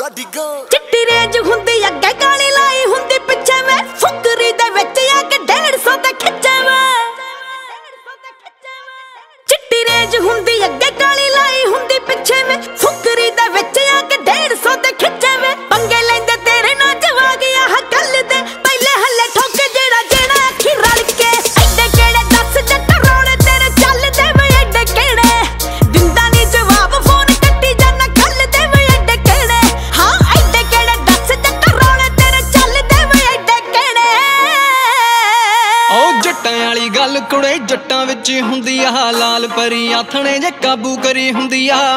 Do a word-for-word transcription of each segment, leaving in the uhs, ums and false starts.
ਪੂਰਾ ਡਿੱਗਾ ਚਿੱਟੀ ਰੇਂਜ ਹੁੰਦੀ ਅੱਗੇ ਕਾਲੀ ਲਾਈ ਹੁੰਦੀ ਪਿੱਛੇ ਮੈਂ ਫੁਕਰੀ ਦੇ ਵਿੱਚ ਆ ਕੇ ਡੇਢ ਸੌ ਤੇ ਖਿੱਚੇ ਮੈਂ ਚਿੱਟੀ ਰੇਂਜ ਹੁੰਦੀ ਅੱਗੇ ਕਾਲੀ ਲਾਈ ਹੁੰਦੀ ਪਿੱਛੇ ਮੈਂ ਫੁਕਰੀ ਦੇ ਵਿੱਚ ਆ ਕੇ ਡੇਢ ਸੌ ਤੇ ਖਿੱਚੇ ਮੈਂ ਪੰਗੇ ਲੈਂਦੇ ਤੇਰੇ ਨਾਲ ਜਵਾ ਗਿਆ ਹਾਂ ਗੱਲ ਦੇ ਪਹਿਲੇ ਹੱਲੇ ਠੋਕੇ ਜਿਹੜਾ ਜਿਹੜਾ ਅੱਖੀ ਰਲ ਕੇ ਐਡੇ ਕਿਹੜੇ ਦੱਸ ਜੱਟ ਰੋਣੇ ਤੇਰੇ ਚੱਲਦੇ ਵੇ ਐਡੇ ਕਿਹੜੇ ਦਿੰਦਾ ਨਹੀਂ ਜਵਾਬ ਫੋਨ ਕੱਟੀ ਜਾਣਾ ਕੱਲ ਦੇ ਵੇ ਐਡੇ ਕਿਹੜੇ ਹਾਂ ਐਡੇ ਕਿਹੜੇ ਦੱਸ ਜੱਟ ਰੋਣੇ ਤੇਰੇ ਚੱਲਦੇ ਵੇ ਐਡੇ ਕਿਹੜੇ ਓ ਜੱਟਾਂ ਵਾਲੀ ਗੱਲ ਕੁੜੇ ਜੱਟਾਂ ਵਿੱਚ ਹੁੰਦੀ ਆ ਲਾਲ ਪਰੀ ਆਥਣੇ ਜੇ ਕਾਬੂ ਕਰੀ ਹੁੰਦੀ ਆ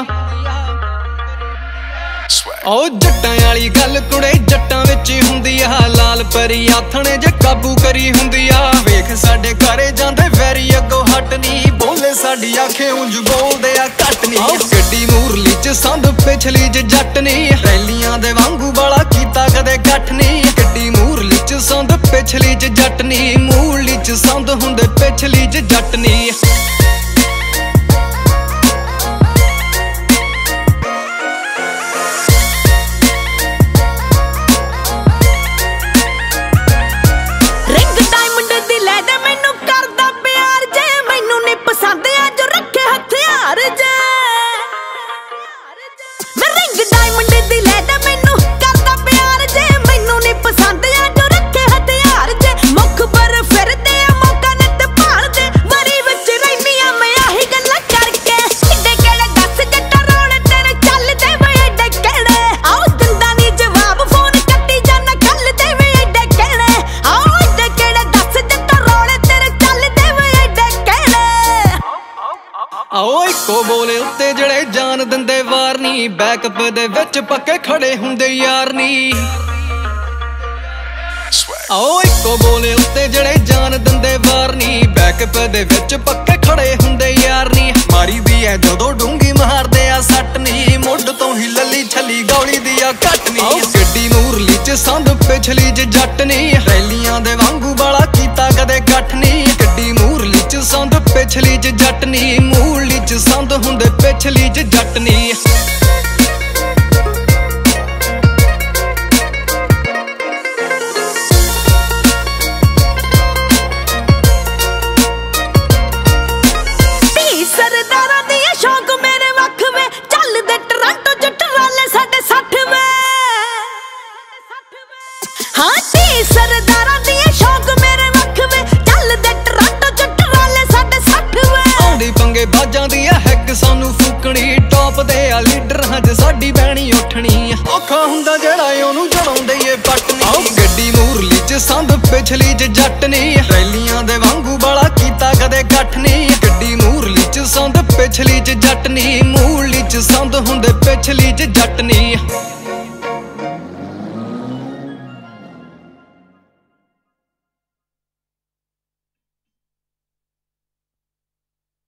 ਓ ਜੱਟਾਂ ਵਾਲੀ ਗੱਲ ਕੁੜੇ ਜੱਟਾਂ ਵਿੱਚ ਹੁੰਦੀ ਆ ਲਾਲ ਪਰੀ ਆਥਣੇ ਜੇ ਕਾਬੂ ਕਰੀ ਹੁੰਦੀ ਆ ਵੇਖ ਸਾਡੇ ਘਰੇ ਜਾਂਦੇ ਵੈਰੀ ਅੱਗੋਂ ਹਟ ਨੀ ਬੋਲੇ ਸਾਡੀ ਆਖੇ ਉਂਝ ਬੋਲਦੇ ਆ ਘੱਟ ਨੀ ਗੱਡੀ ਮੂਰਲੀ ਚ ਸੰਦ ਪਿਛਲੀ ਚ ਜੱਟ ਨੀ ਰੈਲੀਆਂ ਦੇ ਵਾਂਗੂ ਬਾਲਾ ਕੀਤਾ ਕਦੇ ਗੱਠ ਨੀ ਗੱਡੀ ਮੂਰਲੀ ਚ ਸੰਦ ਪਿਛਲੀ ਚ ਜੱਟ ਨੀ ਮੂਰਲੀ ਚ ਸੰਦ ਹੁੰਦੇ ਪਿਛਲੀ ਚ ਜੱਟ ਨੀ ਆਓ ਇੱਕੋ ਬੋਲੇ ਉੱਤੇ ਜਿਹੜੇ ਜਾਨ ਦਿੰਦੇ ਵਾਰ ਨੀ ਬੈਕਅਪ ਦੇ ਵਿੱਚ ਪੱਕੇ ਖੜੇ ਹੁੰਦੇ ਯਾਰ ਨੀ ਆਓ ਇੱਕੋ ਬੋਲੇ ਉੱਤੇ ਜਿਹੜੇ ਜਾਨ ਦਿੰਦੇ ਵਾਰ ਨੀ ਬੈਕਅਪ ਦੇ ਵਿੱਚ ਪੱਕੇ ਖੜੇ ਹੁੰਦੇ ਯਾਰ ਨੀ ਮਾਰੀ ਦੀ ਐ ਜਦੋਂ ਡੂੰਗੀ ਮਾਰਦੇ ਆ ਸੱਟ ਨੀ ਮੁੱਢ ਤੋਂ ਹੀ ਲੱਲੀ ਛੱਲੀ ਗੌਲੀ ਦੀ ਆ ਕੱਟ ਨੀ ਗੱਡੀ ਮੂਰਲੀ ਚ ਸੰਦ ਪਿਛਲੀ ਚ ਜੱਟ ਨੀ ਰੈਲੀਆਂ ਦੇ ਵਾਂਗੂ ਬਾਲਾ ਕੀਤਾ ਕਦੇ ਗੱਠ ਨੀ ਗੱਡੀ ਮੂਰਲੀ ਚ ਸੰਦ ਪਿਛਲੀ ਚ ਜੱਟ ਨੀ ਮੂਰਲੀ ਚ ਸੰਦ ਹੁੰਦੇ ਪਿਛਲੀ ਚ ਜੱਟ ਨੀ ਹਾਂ ਤੀ ਸਰਦਾਰਾਂ ਦੀਆਂ ਸ਼ੌਕ ਮੇਰੇ ਵੱਖ ਵੇ ਚੱਲਦੇ ਟਰਾਂਟੋ ਚ ਟਰਾਲੇ ਸਾਡੇ ਸੱਠ ਵੇ ਆਉਂਦੀ ਪੰਗੇ ਬਾਜਾਂ ਦੀ ਆ ਹੈਕ ਸਾਨੂੰ ਫੂਕਣੀ ਟੌਪ ਦੇ ਆ ਲੀਡਰਾਂ 'ਚ ਸਾਡੀ ਬਹਿਣੀ ਉੱਠਣੀ ਔਖਾ ਹੁੰਦਾ ਜਿਹੜਾ ਉਹਨੂੰ ਜਣਾਉਂਦੇ ਏ ਪਟਨੀ ਗੱਡੀ ਮੂਰਲੀ ਚ ਸੰਦ ਪਿਛਲੀ ਚ ਜੱਟ ਨੀ ਰੈਲੀਆਂ ਦੇ ਵਾਂਗੂ ਬਾਲਾ ਕੀਤਾ ਕਦੇ ਗੱਠ ਨੀ ਗੱਡੀ ਮੂਰਲੀ ਚ ਸੰਦ ਪਿਛਲੀ ਚ ਜੱਟ ਨੀ ਮੂਰਲੀ ਚ ਸੰਦ ਹੁੰਦੇ ਪਿਛਲੀ ਚ ਜੱਟ ਨੀ